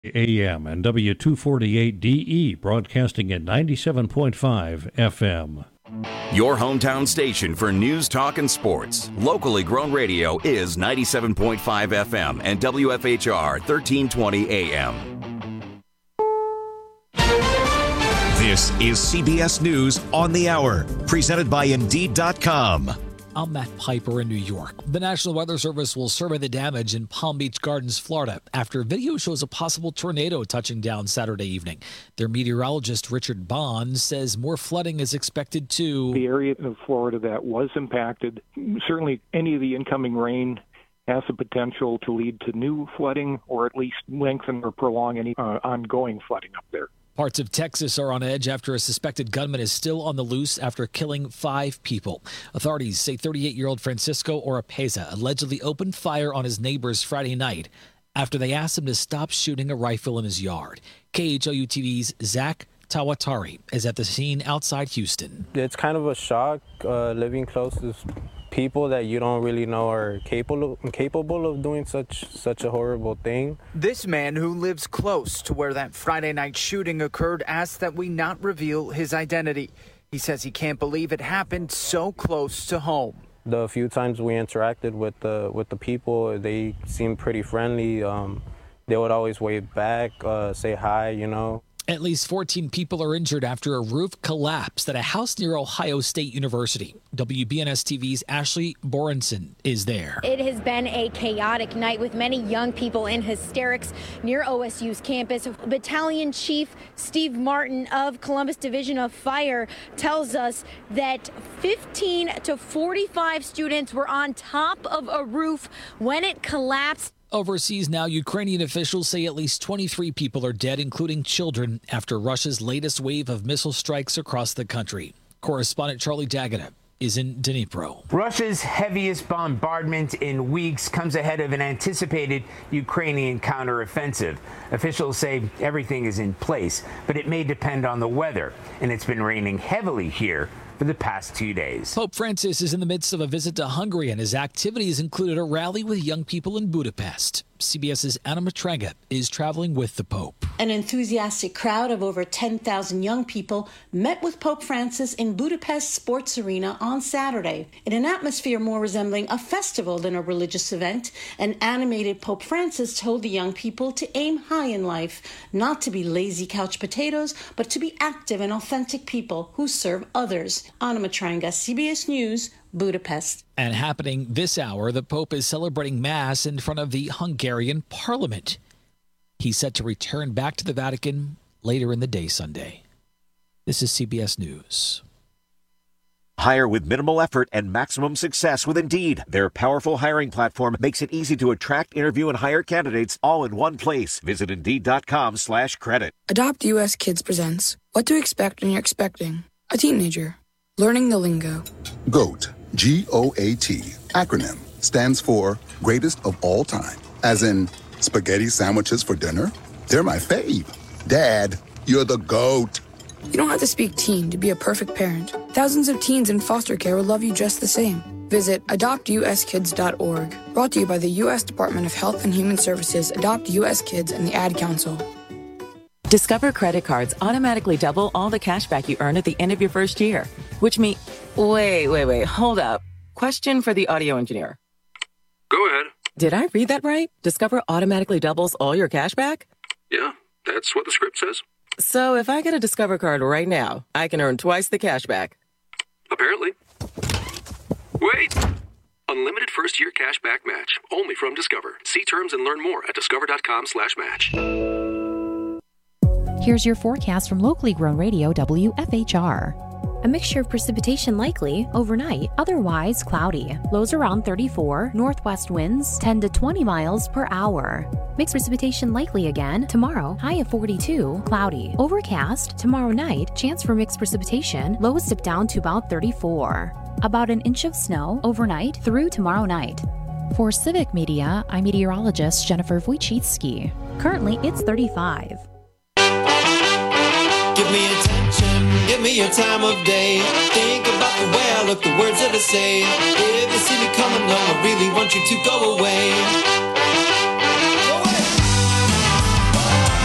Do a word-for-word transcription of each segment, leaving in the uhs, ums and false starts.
A M and W two forty-eight D E, broadcasting at ninety-seven point five F M. Your hometown station for news, talk, and sports. Locally grown radio is ninety-seven point five F M and W F H R thirteen twenty A M. This is C B S News on the Hour, presented by Indeed dot com. I'm Matt Piper in New York. The National Weather Service will survey the damage in Palm Beach Gardens, Florida, after video shows a possible tornado touching down Saturday evening. Their meteorologist, Richard Bond, says more flooding is expected to... The area of Florida that was impacted, certainly any of the incoming rain has the potential to lead to new flooding or at least lengthen or prolong any uh, ongoing flooding up there. Parts of Texas are on edge after a suspected gunman is still on the loose after killing five people. Authorities say thirty-eight-year-old Francisco Oropeza allegedly opened fire on his neighbors Friday night after they asked him to stop shooting a rifle in his yard. K H L U T V's Zach Tawatari is at the scene outside Houston. It's kind of a shock uh, living close to people that you don't really know are capable capable of doing such such a horrible thing. This man who lives close to where that Friday night shooting occurred asked that we not reveal his identity. He says he can't believe it happened so close to home. The few times we interacted with the with the people, they seemed pretty friendly. Um, they would always wave back, uh, say hi, you know. At least fourteen people are injured after a roof collapsed at a house near Ohio State University. W B N S T V's Ashley Borenson is there. It has been a chaotic night with many young people in hysterics near O S U's campus. Battalion Chief Steve Martin of Columbus Division of Fire tells us that fifteen to forty-five students were on top of a roof when it collapsed. Overseas now, Ukrainian officials say at least twenty-three people are dead, including children, after Russia's latest wave of missile strikes across the country. Correspondent Charlie D'Agata is in Dnipro. Russia's heaviest bombardment in weeks comes ahead of an anticipated Ukrainian counteroffensive. Officials say everything is in place, but it may depend on the weather, and it's been raining heavily here for the past two days. Pope Francis is in the midst of a visit to Hungary, and his activities included a rally with young people in Budapest. CBS's Anna Matranga is traveling with the Pope. An enthusiastic crowd of over ten thousand young people met with Pope Francis in Budapest Sports Arena on Saturday. In an atmosphere more resembling a festival than a religious event, an animated Pope Francis told the young people to aim high in life, not to be lazy couch potatoes, but to be active and authentic people who serve others. Anna Matranga, C B S News, Budapest. And happening this hour, the Pope is celebrating Mass in front of the Hungarian Parliament. He's set to return back to the Vatican later in the day Sunday. This is C B S News. Hire with minimal effort and maximum success with Indeed. Their powerful hiring platform makes it easy to attract, interview, and hire candidates all in one place. Visit Indeed.com slash credit. Adopt U S Kids presents What to Expect When You're Expecting a Teenager. Learning the lingo. GOAT, G O A T, acronym, stands for Greatest of All Time. As in, spaghetti sandwiches for dinner? They're my fave. Dad, you're the GOAT. You don't have to speak teen to be a perfect parent. Thousands of teens in foster care will love you just the same. Visit adopt u s kids dot org. Brought to you by the U S Department of Health and Human Services, Adopt U S Kids, and the Ad Council. Discover credit cards automatically double all the cash back you earn at the end of your first year, which means... Wait, wait, wait, hold up. Question for the audio engineer. Go ahead. Did I read that right? Discover automatically doubles all your cash back? Yeah, that's what the script says. So if I get a Discover card right now, I can earn twice the cash back. Apparently. Wait! Unlimited first-year cash back match, only from Discover. See terms and learn more at discover.com slash match. Here's your forecast from locally grown radio W F H R. A mixture of precipitation likely overnight, otherwise cloudy. Lows around thirty-four, northwest winds ten to twenty miles per hour. Mixed precipitation likely again tomorrow, high of forty-two, cloudy. Overcast tomorrow night, chance for mixed precipitation, lows dip down to about thirty-four. About an inch of snow overnight through tomorrow night. For Civic Media, I'm meteorologist Jennifer Wojcicki. Currently, it's thirty-five. Give me attention, give me your time of day. Think about the way I look, the words that I say. If you see me coming, no, I really want you to go away. Go away.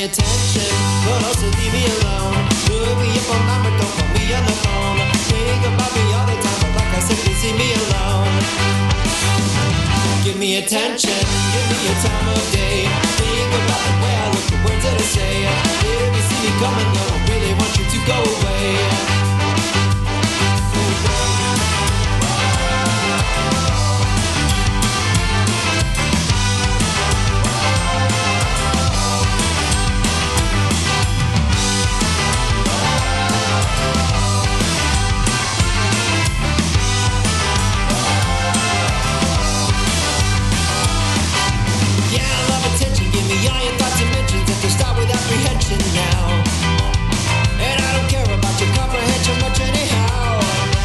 attention, but also leave me alone. Look me up on my don't call me on the phone. Think about me all the time, but like I said, please leave me alone. Give me attention, give me your time of day. Think about the way I look, the words that I say. If you see me coming, I don't really want you to go away. All your thoughts and mentions that they start with apprehension now. And I don't care about your comprehension much anyhow.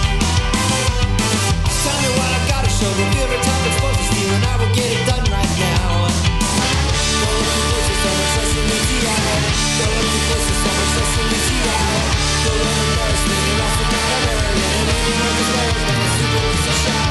Tell me what I gotta show, reveal the time it's supposed to steal, and I will get it done right now. Don't look too close, it's almost sesame T I. Don't look too close, it's almost sesame T I. Don't let them embarrass me, you're also not an area. And if you know this marriage, then it's super so shy.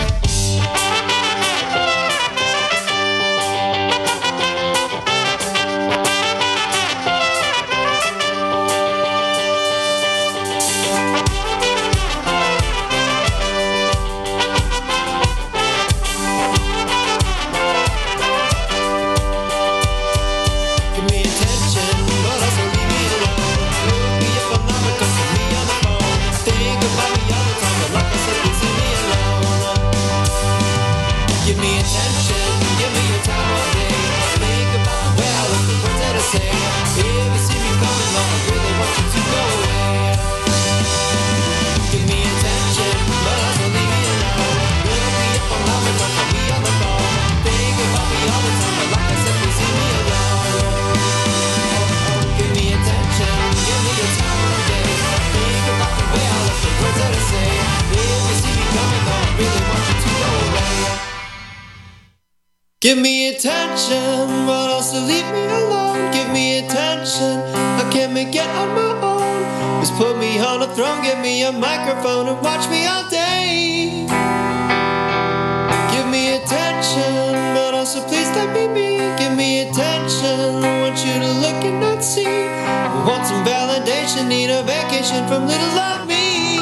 Give me attention, but also leave me alone. Give me attention, I can't make it on my own. Just put me on a throne, give me a microphone and watch me all day. Give me attention, but also please let me be. Give me attention, I want you to look and not see. I want some validation, need a vacation from little old me.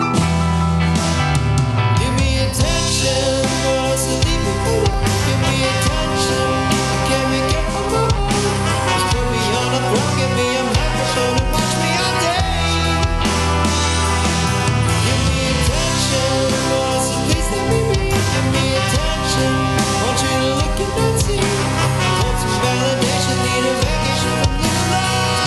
Give me attention, but also leave me alone. Give me attention, I can't make it on my own. Just put me on a throne, give me a microphone and watch me all day. Give me attention, also please let me be. Give me attention, want you to look and not see. Want some validation, need a vacation from little life.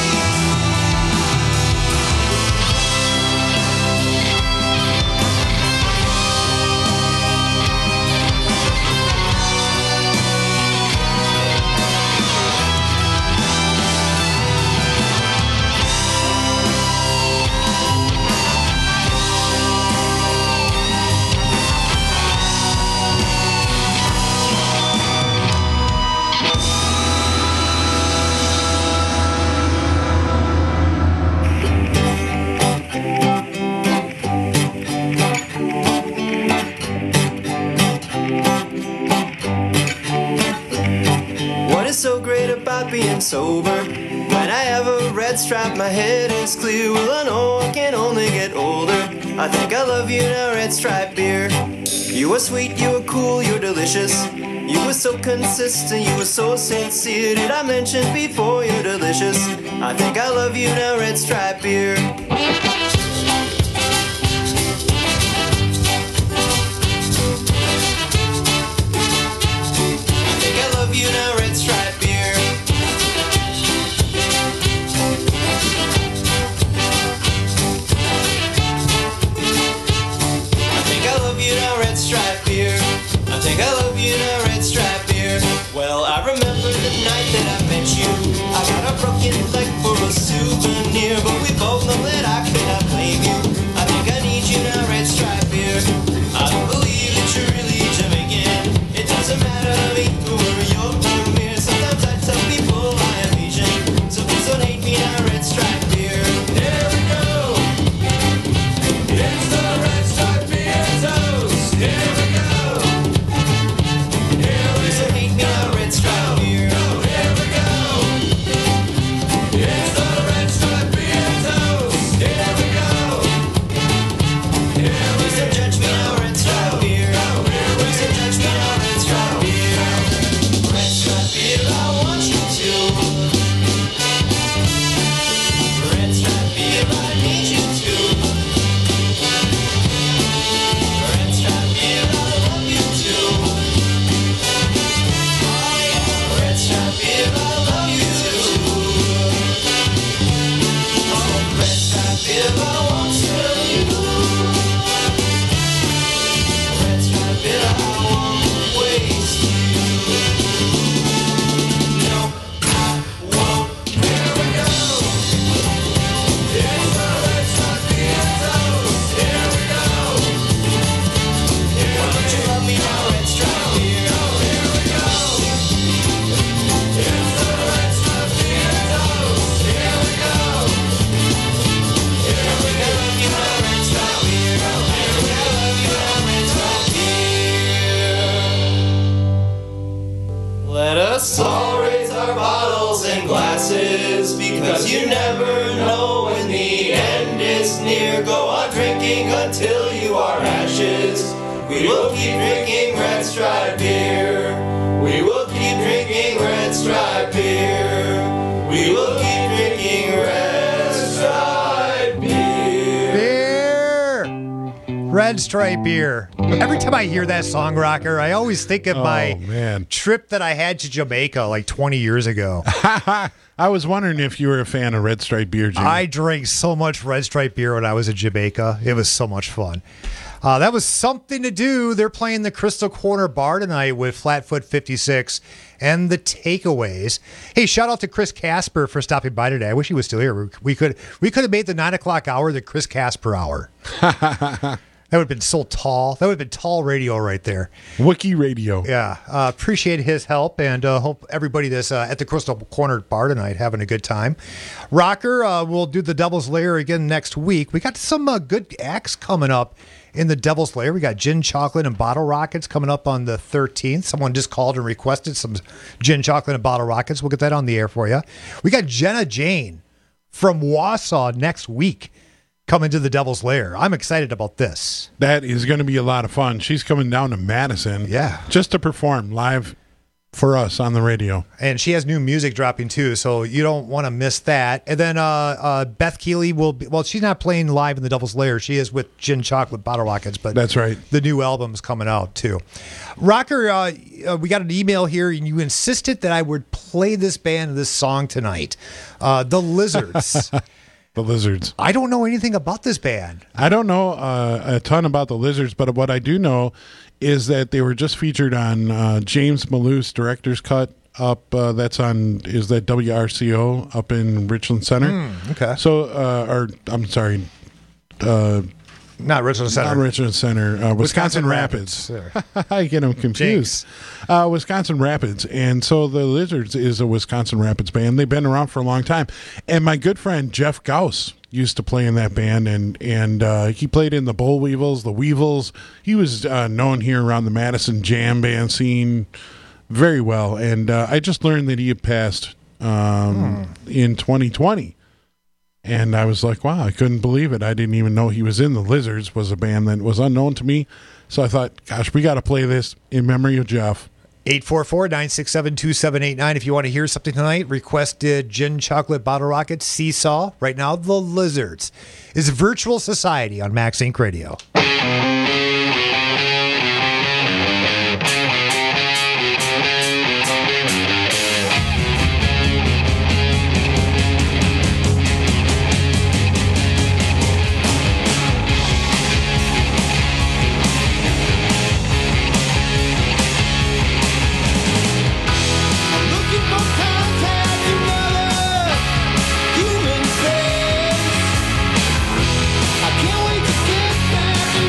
So great about being sober. When I have a red stripe, my head is clear. Well, I know I can only get older. I think I love you now, red stripe beer. You were sweet, you were cool, you were delicious. You were so consistent, you were so sincere. Did I mention before you're delicious? I think I love you now, red stripe beer. You know, red stripe beer. I think I love you now, red stripe beer. I think I love you now, red stripe beer. Well, I remember the night that I met you. I got a broken leg for a souvenir, but we both know that I could have because you never know when the end is near. Go on drinking until you are ashes. We will keep drinking Red Stripe beer. We will keep drinking Red Stripe beer. We will keep drinking Red Stripe beer. Beer! Red Stripe beer. Every time I hear that song, Rocker, I always think of Oh, my man. trip that I had to Jamaica like twenty years ago. I was wondering if you were a fan of Red Stripe beer, Jimmy. I drank so much Red Stripe beer when I was in Jamaica. It was so much fun. Uh, that was something to do. They're playing the Crystal Corner Bar tonight with Flatfoot fifty-six and the Takeaways. Hey, shout out to Chris Casper for stopping by today. I wish he was still here. We could we could have made the nine o'clock hour the Chris Casper hour. That would have been so tall. That would have been tall radio right there. Wookie radio. Yeah. Uh, appreciate his help, and uh, hope everybody that's uh, at the Crystal Corner Bar tonight having a good time. Rocker, uh, we'll do the Devil's Lair again next week. We got some uh, good acts coming up in the Devil's Lair. We got Gin Chocolate and Bottle Rockets coming up on the thirteenth. Someone just called and requested some Gin Chocolate and Bottle Rockets. We'll get that on the air for you. We got Jenna Jane from Wausau next week coming to the Devil's Lair. I'm excited about this. That is going to be a lot of fun. She's coming down to Madison. Yeah. Just to perform live for us on the radio. And she has new music dropping too, so you don't want to miss that. And then uh, uh, Beth Keeley will be, well, she's not playing live in the Devil's Lair. She is with Gin Chocolate Bottle Rockets, but that's right. The new album's coming out too. Rocker, uh, uh, we got an email here, and you insisted that I would play this band, this song tonight. Uh, the Lizards. The Lizards. I don't know anything about this band. I don't know uh, a ton about the Lizards, but what I do know is that they were just featured on uh, James Maloof Director's Cut up. Uh, that's on, is that W R C O up in Richland Center? Mm, okay. So, uh, or I'm sorry, uh, not Richland Center. Not Richland Center. Uh, Wisconsin, Wisconsin Rapids. Rapids. I get them confused. Uh, Wisconsin Rapids. And so the Lizards is a Wisconsin Rapids band. They've been around for a long time. And my good friend Jeff Gauss used to play in that band, and and uh, he played in the Boll Weevils, the Weevils. He was uh, known here around the Madison jam band scene very well. And uh, I just learned that he had passed um, hmm. in twenty twenty. And I was like, wow, I couldn't believe it. I didn't even know he was in the Lizards, was a band that was unknown to me. So I thought, gosh, we got to play this in memory of Jeff. eight four four, nine six seven, two seven eight nine. If you want to hear something tonight, requested Gin Chocolate Bottle Rocket, Seesaw. Right now, the Lizards is Virtual Society on Max Inc Radio. I can't wait to get back.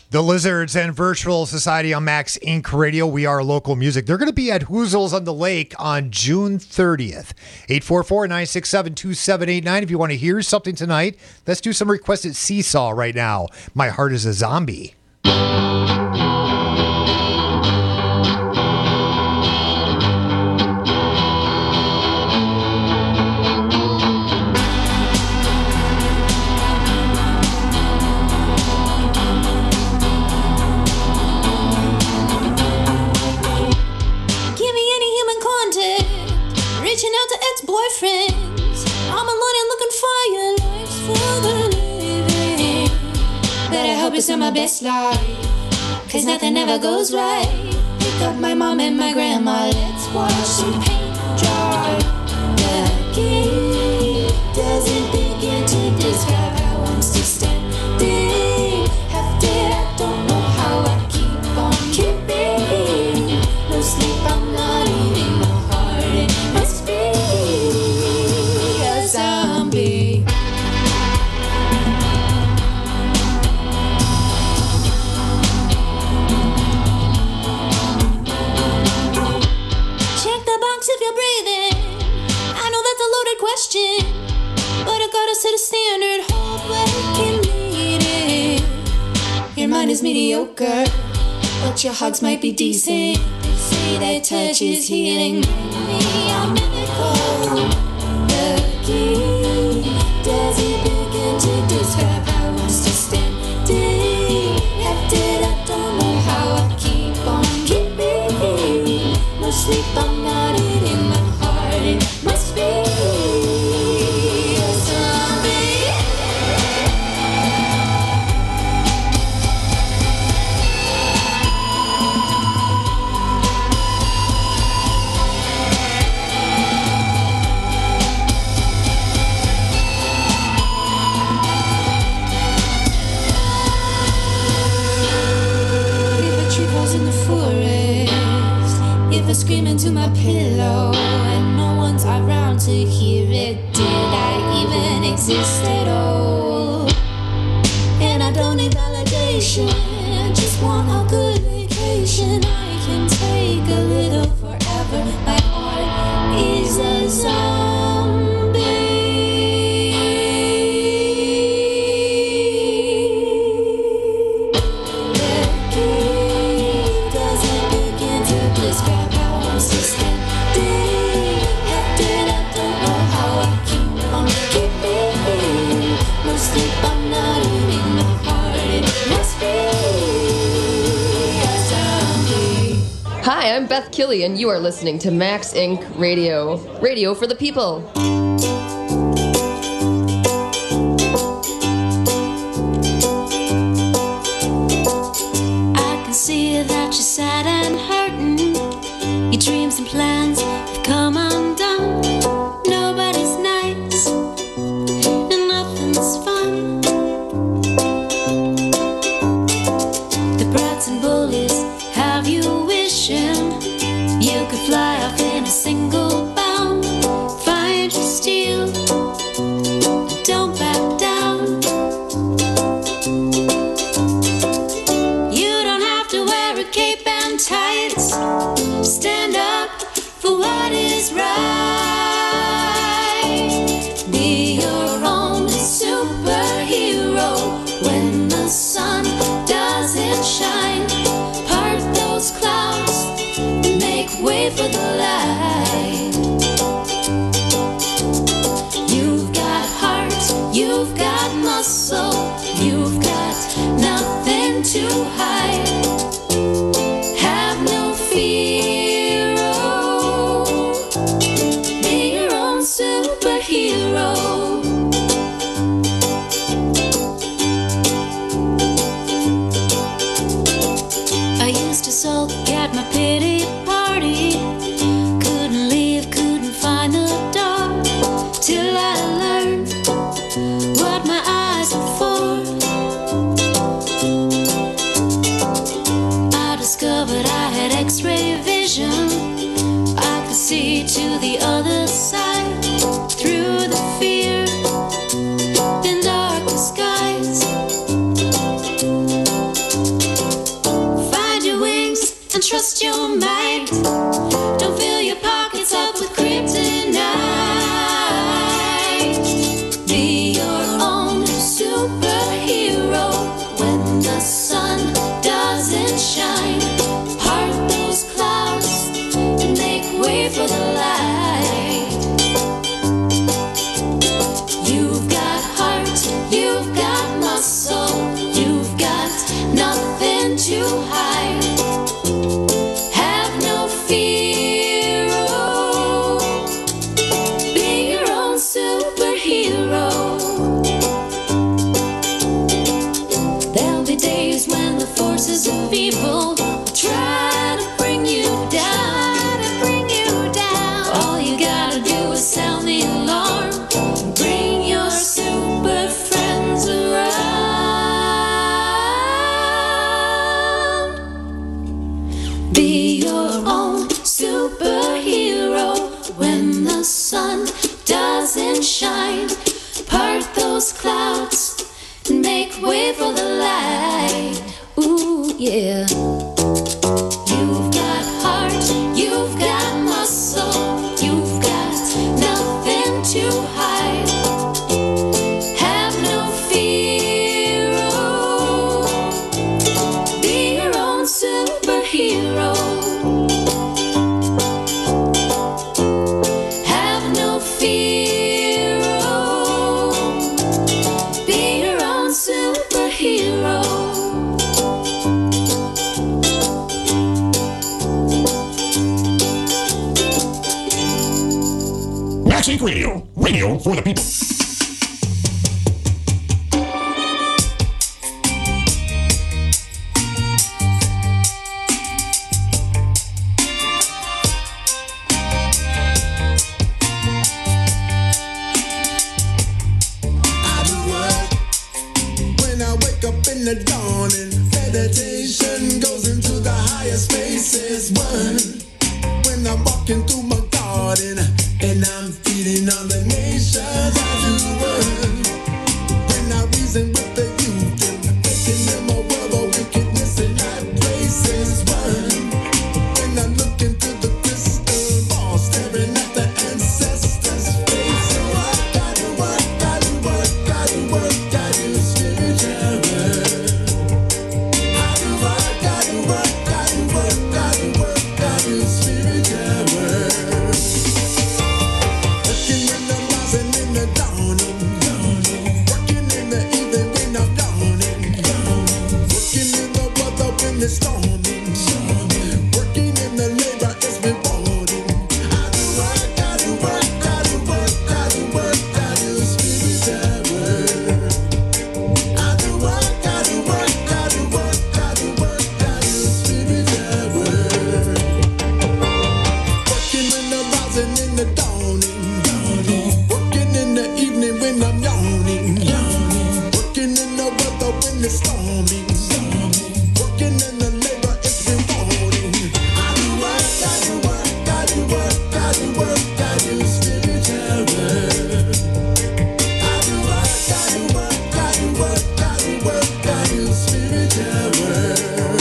The Lizards and Virtual Society on Max Incorporated. Radio. We are local music. They're going to be at Hoozles on the Lake on June thirtieth. eight four four, nine six seven, two seven eight nine. If you want to hear something tonight, let's do some requested Seesaw right now. My Heart is a Zombie. Reaching out to ex-boyfriends, I'm alone and looking for your life's for the living. But I hope it's not my best life, cause nothing ever goes right. Pick up my mom and my grandma, let's watch some paint dry. The key doesn't begin to describe how I'm still standing. Half dead, I don't know how I keep on keeping. No sleep, I'm not eating. My heart must be a zombie. Check the box if you're breathing. I know that's a loaded question, but I gotta set a standard. Hope I can meet it. Your mind is mediocre, but your hugs might be decent. They say that touch is healing. Maybe I'm mythical. The key doesn't begin to describe how I'm still standing. Half dead, I don't know how I keep on keeping. No sleep, I'm not eating. My heart, it must be a zombie. If a tree falls in the forest, if I scream into my pillow and no one's around to hear it, did I even exist at all? And I don't need validation, I just want a good vacation. I can take a little forever. My heart is a zombie. The key doesn't begin to describe how I'm still standing. Half dead, I don't know how I keep on keeping. No sleep, I'm not eating. My heart, it must be a zombie. Hi, I'm Beth Killy, and you are listening to Max Incorporated. Radio. Radio for the people. I can see that you're sad and hurting. Your dreams and plans have come undone. Nobody's nice, and nothing's fun. The brats and bullies have you wishing you could fly off in a single bound. Find your steel, don't back down. You don't have to wear a cape and tights. Stand up for what is right. Be your own superhero when the sun doesn't shine. Part those clouds, make way for the light. You've got heart, you've got muscle, you've got nothing to hide. Have no fear, oh, be your own superhero. I used to sulk at my pity party. Couldn't leave, couldn't find the door. Till I learned what my eyes were for. I discovered I had x-ray vision. I could see to the other side. Through the fear in darker skies. trust your mind. Don't fill your pockets up with kryptonite. Be your own superhero when the sun doesn't shine. Part those clouds and make way for the light. You've got heart, you've got muscle, you've got nothing to hide. Have no fear, oh, be your own superhero. There'll be days when the forces of evil try to bring you down, to bring you down. All you gotta do is sound the alarm, bring your super friends around. Be your own superhero when the sun doesn't shine. Part those clouds and make way for the light. Ooh, yeah. You've got heart, you've got muscle, you've got nothing to hide. Have no fear, oh, be your own superhero. Have no fear, oh, be your own superhero. Max Inc Radio, radio for the people. When I wake up in the dawning, meditation goes into the higher spaces. One, when I'm walking through my garden and I'm feeding on the nations, I do one. When I reason with the youth and making them a world of wickedness in high places. One, when I look into the crystal ball, staring at the ancestors' face. So I gotta work, gotta work, gotta work, gotta do spiritual work. I do work, gotta work, gotta work, gotta work, gotta do spiritual work. Working in the rising, in the dawning, working in the evening when I'm dawning, working in the weather when it's storming, working in the labor it's rewarding. I do work, gotta work, gotta work, gotta work, gotta do spiritual work. I do work, gotta work, gotta work, gotta work, gotta do spiritual work. Working in the rising, in the dawning, working in the evening when I'm yawning, working in the weather when it's storming, working in the labor it's rewarding. I do work, gotta work, gotta work, gotta work, gotta do spiritual work. I do work, gotta work, gotta work, gotta work, gotta do spiritual work.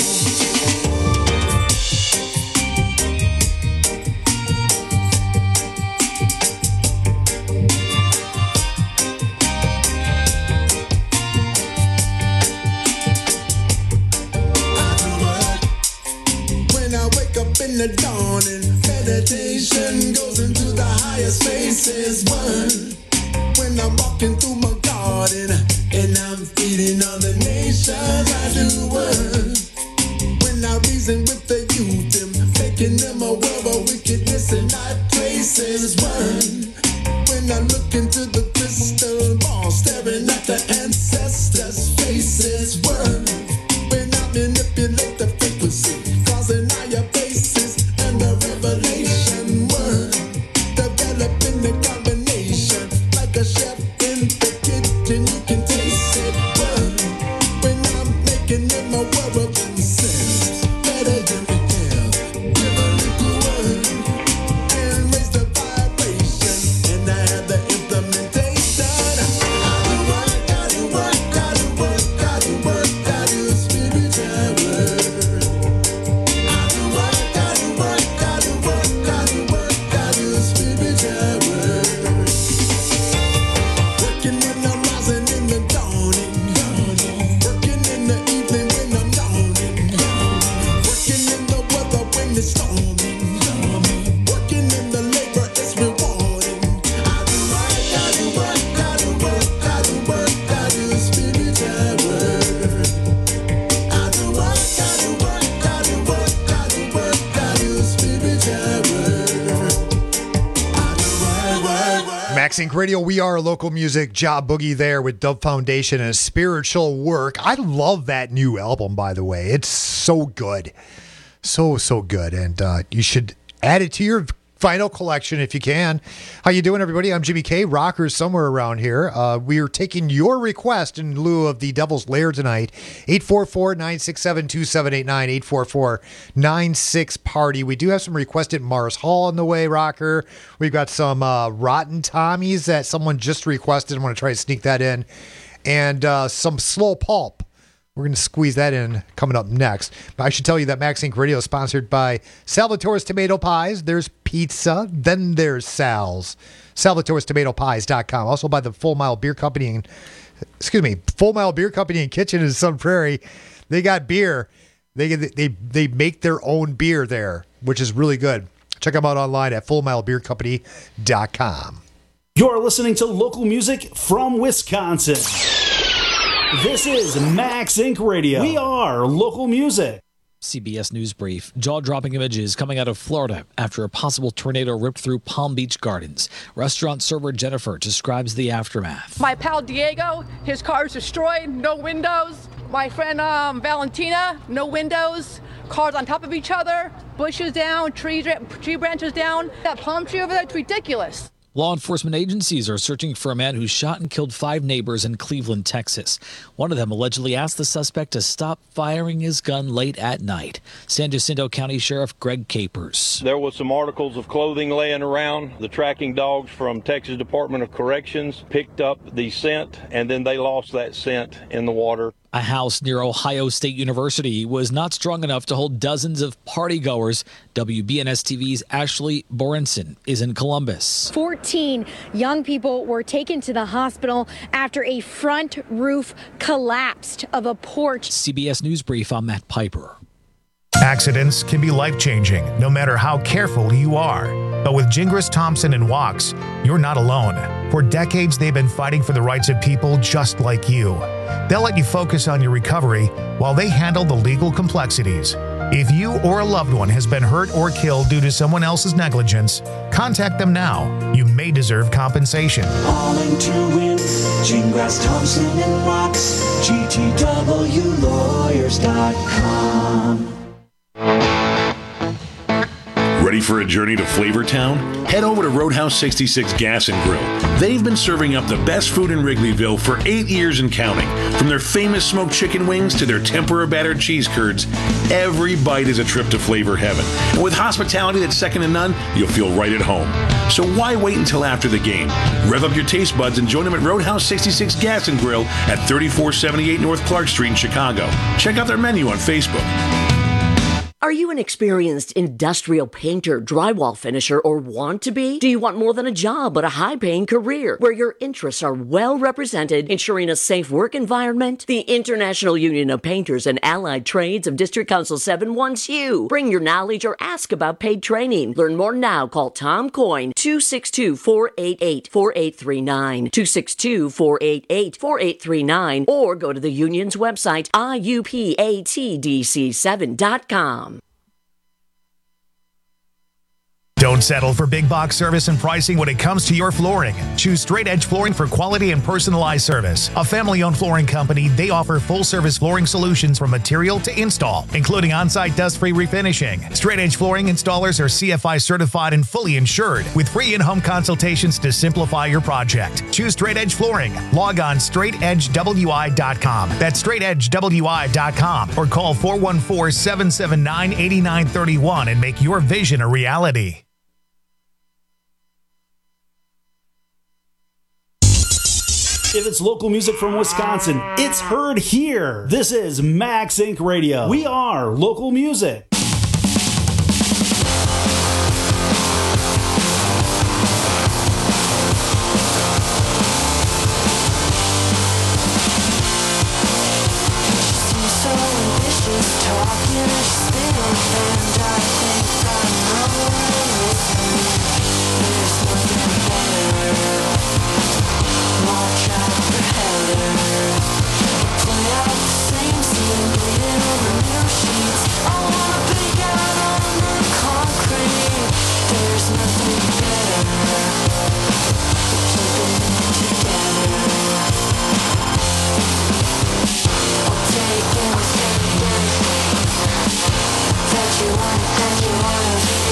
When I wake up in the dawning, meditation goes into the higher spaces. One, when I'm walking through my garden and I'm feeding on the nations, I do one. When I reason with the youth and making them a world of wickedness in high places. One, when I look into the crystal ball, staring at the ancestors' faces. One, when I manipulate the frequency, causing higher bases and the revelation. One, developing the combination like a chef in the kitchen, you can taste it. One, when I'm making them a world of themselves, better than we have. Give a little one and raise the vibration, and I have the implementation. I do work, gotta work, gotta work, gotta work, gotta do spiritual work. I do work. when it's storming. storming. Working in the labor is rewarding. I do work, I do work, I do work, I do work, I do spiritual work. I do work, I do work, I do work, I do work, I do spiritual work. I do work, work, work. Max Inc Radio, we are local music. Job Boogie there with Dove Foundation and Spiritual Work. I love that new album, by the way. It's so good. So, so good. And uh, you should add it to your vinyl collection if you can. How you doing, everybody? I'm Jimmy K. Rockers somewhere around here. Uh, we are taking your request in lieu of the Devil's Lair tonight. eight four four, nine six seven, two seven eight nine, eight four four, nine six party. We do have some requested Mars Hall on the way, Rocker. We've got some uh, Rotten Tommies that someone just requested. I want to try to sneak that in. And uh, some Slow Pulp. We're going to squeeze that in coming up next. But I should tell you that Max Inc Radio is sponsored by Salvatore's Tomato Pies. There's pizza, then there's Sal's. Salvatore's Tomato Pies dot com. Also by the Full Mile Beer Company and, excuse me, Full Mile Beer Company and Kitchen in Sun Prairie. They got beer. They they they make their own beer there, which is really good. Check them out online at Full Mile Beer Company dot com. You're listening to local music from Wisconsin. This is Max Inc Radio. We are local music. C B S News Brief. Jaw-dropping images coming out of Florida after a possible tornado ripped through Palm Beach Gardens. Restaurant server Jennifer describes the aftermath. My pal Diego, his car's destroyed, no windows. My friend um, Valentina, no windows. Cars on top of each other, bushes down, tree, tree branches down. That palm tree over there, it's ridiculous. Law enforcement agencies are searching for a man who shot and killed five neighbors in Cleveland, Texas. One of them allegedly asked the suspect to stop firing his gun late at night. San Jacinto County Sheriff Greg Capers. There was some articles of clothing laying around. The tracking dogs from Texas Department of Corrections picked up the scent, and then they lost that scent in the water. A house near Ohio State University was not strong enough to hold dozens of partygoers. W B N S T V's Ashley Borenson is in Columbus. fourteen young people were taken to the hospital after a front roof collapsed of a porch. C B S News Brief, I'm Matt Piper. Accidents can be life-changing, no matter how careful you are. But with Gingras Thompson and Walks, you're not alone. For decades, they've been fighting for the rights of people just like you. They'll let you focus on your recovery while they handle the legal complexities. If you or a loved one has been hurt or killed due to someone else's negligence, contact them now. You may deserve compensation. All in to win. Gingras Thompson and Walks. G T W lawyers dot com. Ready for a journey to Flavortown? Head over to Roadhouse sixty-six Gas and Grill. They've been serving up the best food in Wrigleyville for eight years and counting. From their famous smoked chicken wings to their tempura battered cheese curds, every bite is a trip to flavor heaven. And with hospitality that's second to none, you'll feel right at home. So why wait until after the game? Rev up your taste buds and join them at Roadhouse sixty-six Gas and Grill at thirty-four seventy-eight North Clark Street in Chicago. Check out their menu on Facebook. Are you an experienced industrial painter, drywall finisher, or want to be? Do you want more than a job, but a high-paying career where your interests are well represented, ensuring a safe work environment? The International Union of Painters and Allied Trades of District Council seven wants you. Bring your knowledge or ask about paid training. Learn more now. Call Tom Coyne, two six two, four eight eight, four eight three nine, two six two, four eight eight, four eight three nine, or go to the union's website, I U P A T D C seven dot com. Don't settle for big box service and pricing when it comes to your flooring. Choose Straight Edge Flooring for quality and personalized service. A family-owned flooring company, they offer full-service flooring solutions from material to install, including on-site dust-free refinishing. Straight Edge Flooring installers are C F I certified and fully insured, with free in-home consultations to simplify your project. Choose Straight Edge Flooring. Log on straight edge w i dot com. That's straight edge w i dot com, or call four one four, seven seven nine, eight nine three one and make your vision a reality. If it's local music from Wisconsin, it's heard here. This is Max Inc Radio. We are local music. So ambitious, talking, spinning, and I think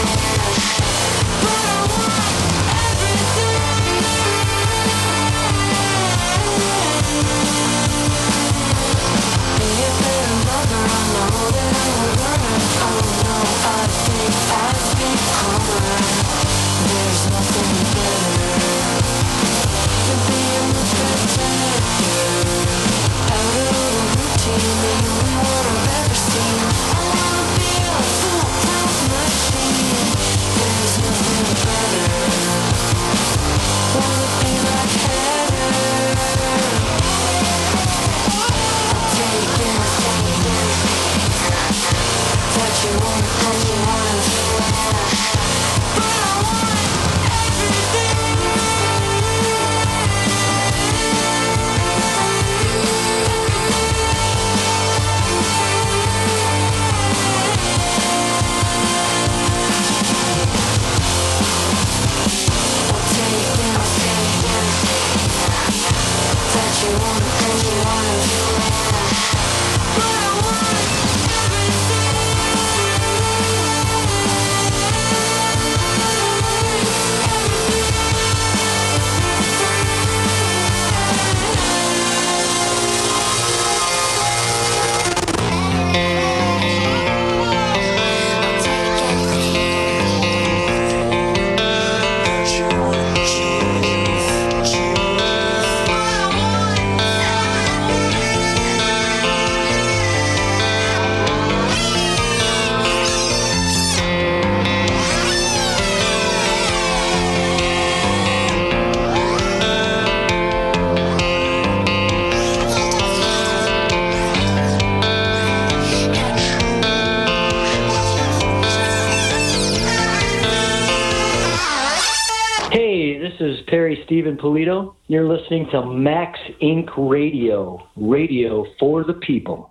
This is Perry Stephen Polito. You're listening to Max Incorporated. Radio, radio for the people.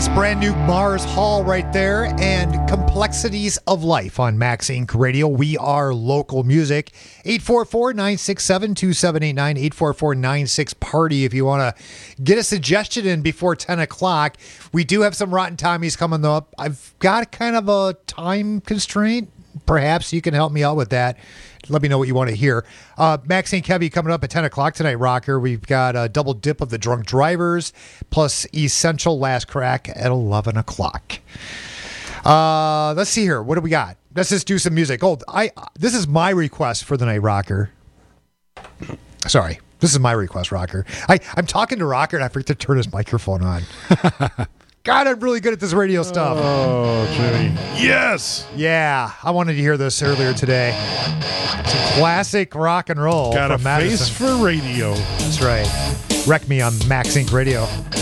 Yes, brand new Mars Hall right there, and Complexities of Life on Max Incorporated. Radio. We are local music. eight four four, nine six seven, two seven eight nine, eight four four, nine six, party if you want to get a suggestion in before ten o'clock. We do have some Rotten Tommies coming up. I've got kind of a time constraint. Perhaps you can help me out with that. Let me know what you want to hear. Uh, Max Incorporated Heavy coming up at ten o'clock tonight, Rocker. We've got a double dip of the Drunk Drivers plus Essential Last Crack at eleven o'clock. Uh, let's see here. What do we got? Let's just do some music. Oh, I this is my request for the night, Rocker. Sorry. This is my request, Rocker. I, I'm talking to Rocker and I forget to turn his microphone on. God, I'm really good at this radio stuff. Oh, Jimmy. Yes. Yeah, I wanted to hear this earlier today. It's a classic rock and roll. Got a from Madison. face for radio. That's right. Wreck Me on Max Inc Radio.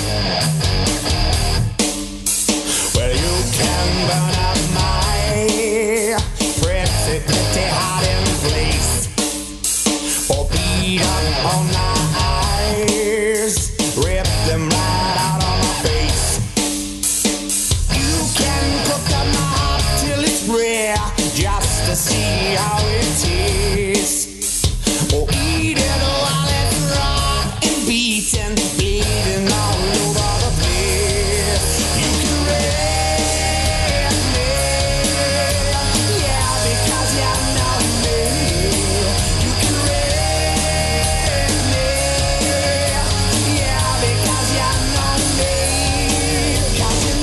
Well, you can burn up my pretty, pretty hiding place, or beat up on my eyes, rip them right out of my face. You can cook up my heart till it's rare, just to see how it tastes, or eat it while it's raw and beaten, bleeding all over the place. You can raise me, yeah, because you know me. You can raise me, yeah, because you know me. 'Cause you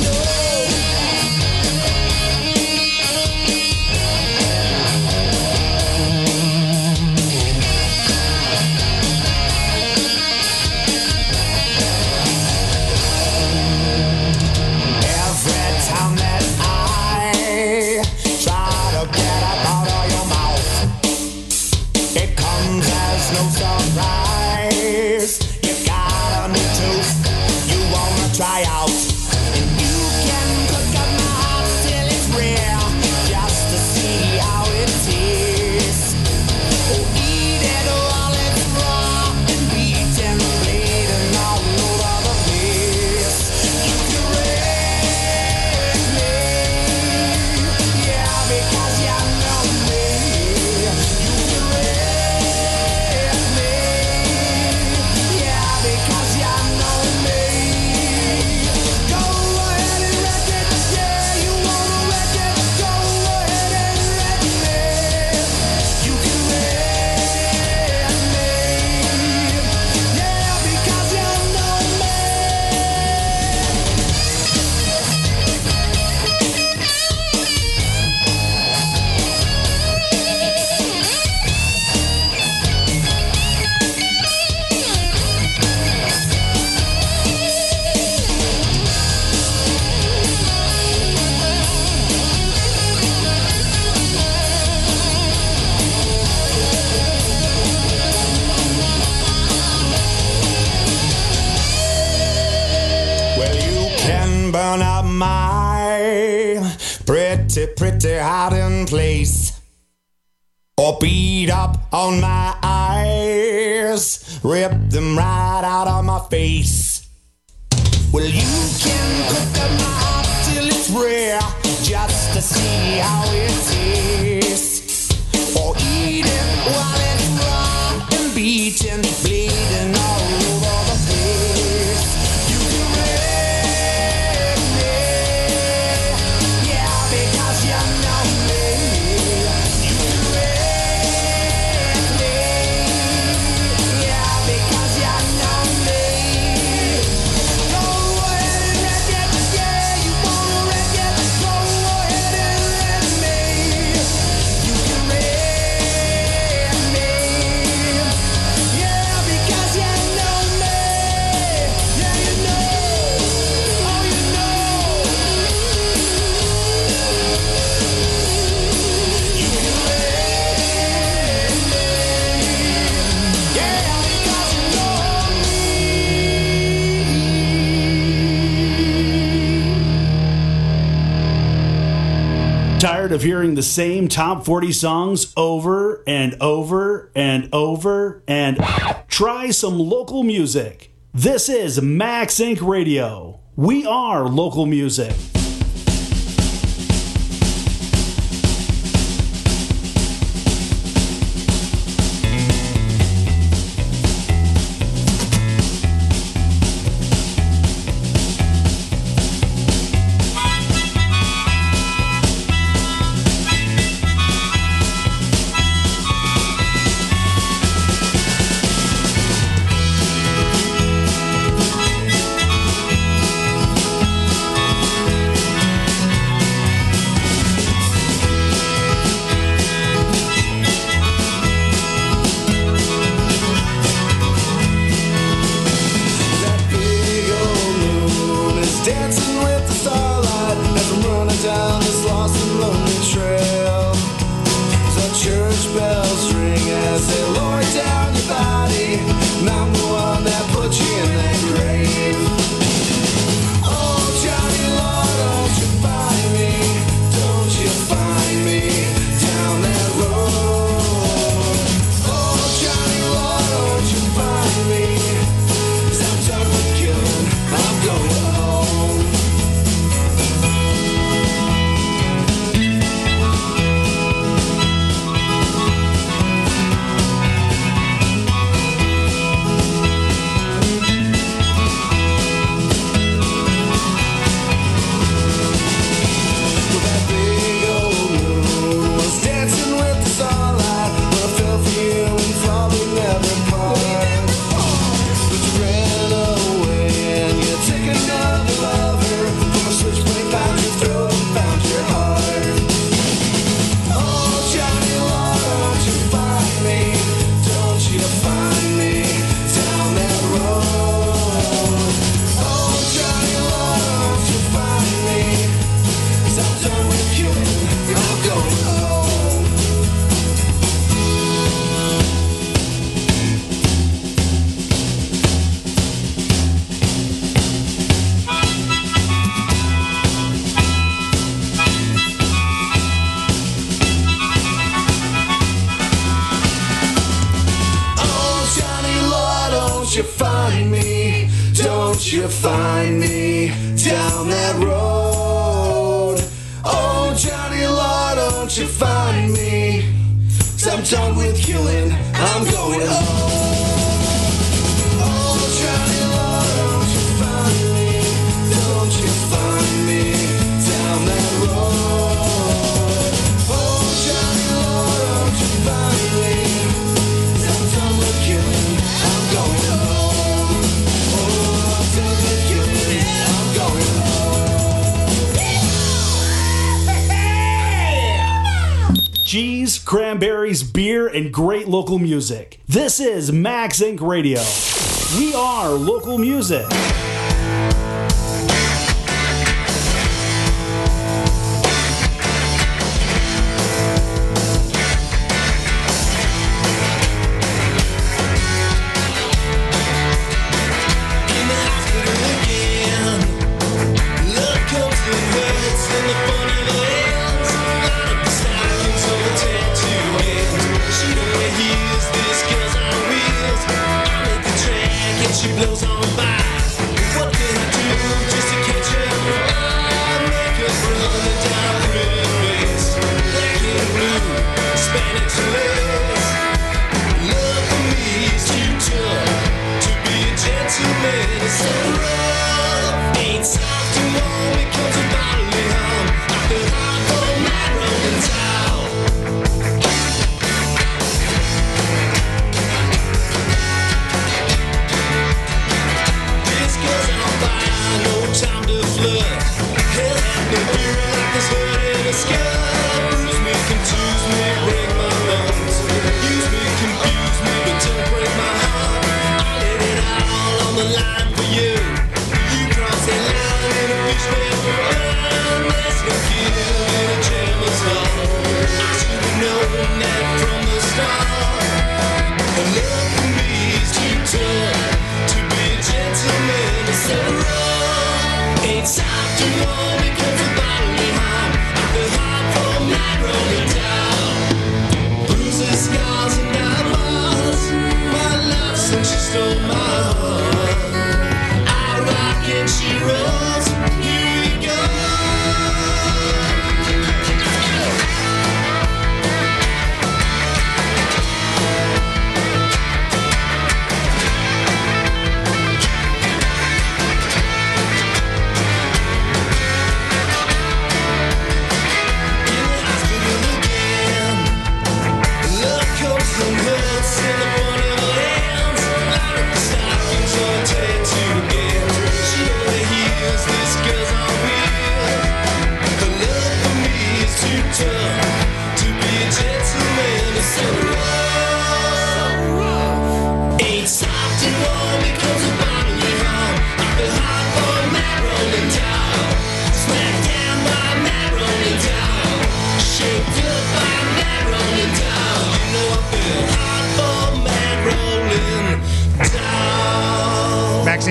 Every time that I try to get up out of your mouth, it comes as no surprise. You got a new tooth you wanna try out, and you can cook up my heart till it's rare, just to see how it tastes. Oh, eat it while it's raw and beaten, bleeding all over the place. You can raise me, yeah, because you know me. You can raise me, yeah, because you know me. Go ahead and wreck it, yeah, you wanna wreck it. Go ahead and wreck me. You can raise me, yeah, because you know me. Well, you can burn up my pretty, pretty hiding place, or beat up on my eyes, rip them right out of my face. Well, you can cook up my heart till it's rare, just to see how it tastes, or eat it while it's raw and beaten, bleeding all over the place. You can raise me, yeah, because you know me. You can raise me, yeah, because you know me. Go ahead and wreck it, yeah, you wanna wreck it. Go ahead and wreck me. You can raise me, yeah, because you know me. Yeah, you know, oh, you know. You can raise me, yeah, because you know Tired of hearing the same top forty songs over and over and over and try some local music. This is Max Incorporated Radio. We are local music. you find me down that road? Oh, Johnny Law, don't you find me? 'Cause I'm done with killing, I'm going home. Oh, Johnny Law, don't you find me? Don't you find me down that road? Oh, Johnny Law, don't you find me? 'Cause I'm done with killing, I'm going home. Oh, I'm done with killing, I'm going home. Cheese, cranberries, beer, and great local music. This is Max Inc Radio. We are local music. She blows on by.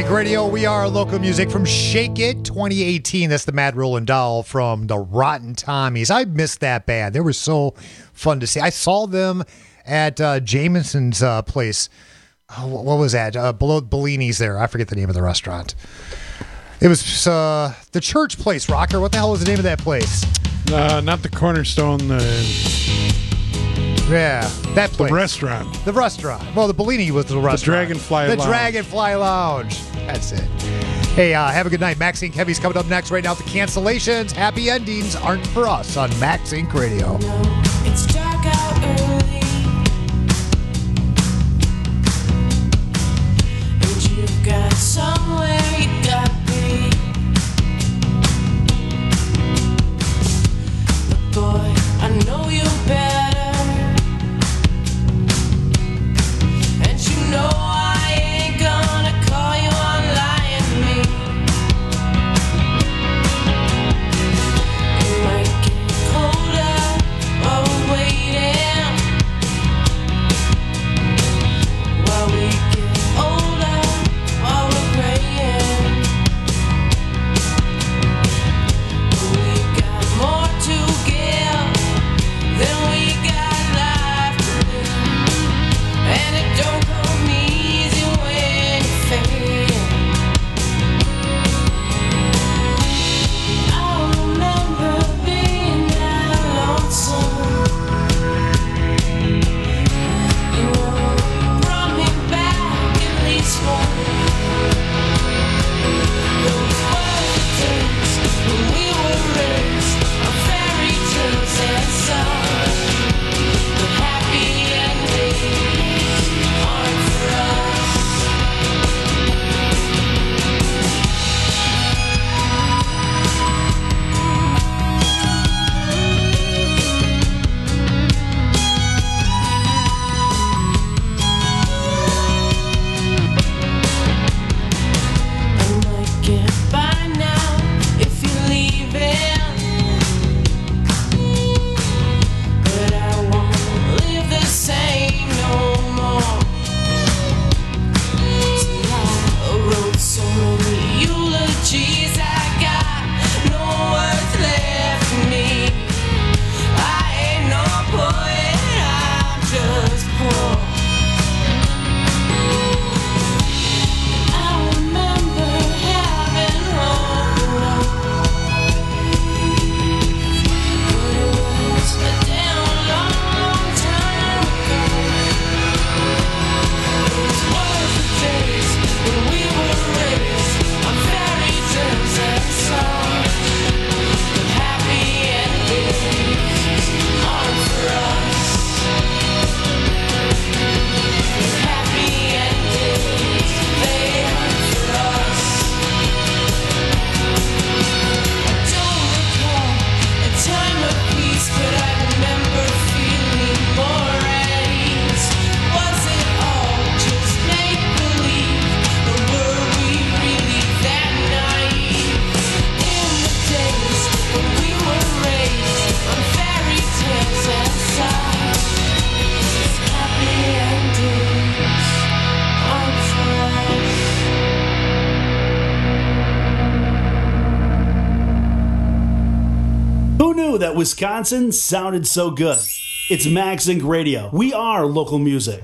Radio. We are local music from Shake It twenty eighteen. That's the Mad Rollin' Doll from the Rotten Tommies. I missed that band. They were so fun to see. I saw them at uh, Jameson's uh, place. Oh, what was that? Uh, below Bellini's there. I forget the name of the restaurant. It was uh, the church place, Rocker. What the hell was the name of that place? Uh, not the Cornerstone. Uh, yeah, that place. The restaurant. The restaurant. Well, the Bellini was the restaurant. The Dragonfly the Lounge. The Dragonfly Lounge. That's it. Hey, uh, have a good night. Max Incorporated. Heavy's coming up next right now. The cancellations, happy endings aren't for us on Max Incorporated Radio. It's dark out early, and you've got somewhere you gotta be. But boy, I know you better, and you know I ain't gonna call you on lying to me. It might get colder while we're waiting, while we get older, while we're praying. But we got more to give than we got life to live, and it don't come easy when you're fading. I remember being that lonesome. You know, you brought me back at least once. Those were the days when we were raised on fairy tales and songs. The happy endings aren't for us. I might get by now if you're leaving, but I won't live the same no more. See, I wrote so many eulogies, I got no words left for me. I ain't no poet, I'm just poor. I remember having hope, but it was a damn long, long time ago. Those were the days when we were raised on fairy tales and songs. The happy endings aren't for us. The happy endings, they aren't for us. I don't recall a time of peace, but I remember feeling more at ease. Was it all just make-believe, or were we really that naive? In the days when we were raised on fairy tales and songs, these happy endings aren't for us. Who knew that Wisconsin sounded so good? It's Max Inc Radio. We are local music.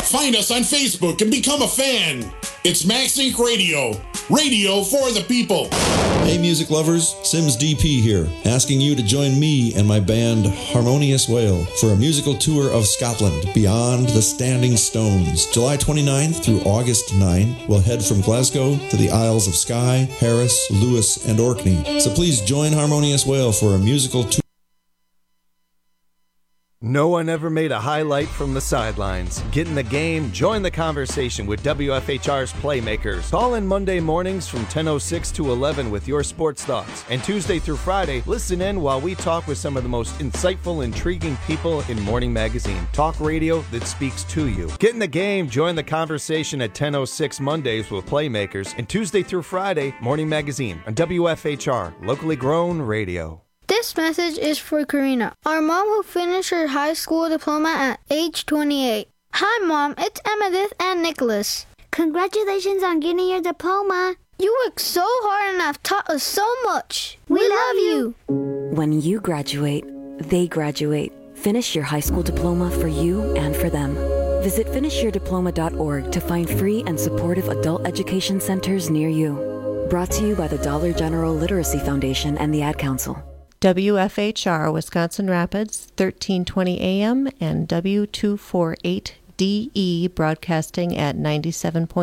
Find us on Facebook and become a fan. It's Max Inc Radio, radio for the people. Hey music lovers, Sims D P here, asking you to join me and my band Harmonious Whale for a musical tour of Scotland beyond the Standing Stones. July twenty-ninth through August ninth, we'll head from Glasgow to the Isles of Skye, Harris, Lewis, and Orkney. So please join Harmonious Whale for a musical tour. No one ever made a highlight from the sidelines. Get in the game, join the conversation with W F H R's Playmakers. Call in Monday mornings from ten oh six to eleven with your sports thoughts. And Tuesday through Friday, listen in while we talk with some of the most insightful, intriguing people in Morning Magazine. Talk radio that speaks to you. Get in the game, join the conversation at ten oh six Mondays with Playmakers. And Tuesday through Friday, Morning Magazine on W F H R, locally grown radio. This message is for Karina, our mom who finished her high school diploma at age twenty-eight. Hi, Mom. It's Emmettith and Nicholas. Congratulations on getting your diploma. You worked so hard and have taught us so much. We, we love you. When you graduate, they graduate. Finish your high school diploma for you and for them. Visit finish your diploma dot org to find free and supportive adult education centers near you. Brought to you by the Dollar General Literacy Foundation and the Ad Council. W F H R Wisconsin Rapids, thirteen twenty A M and W two forty-eight D E broadcasting at ninety-seven point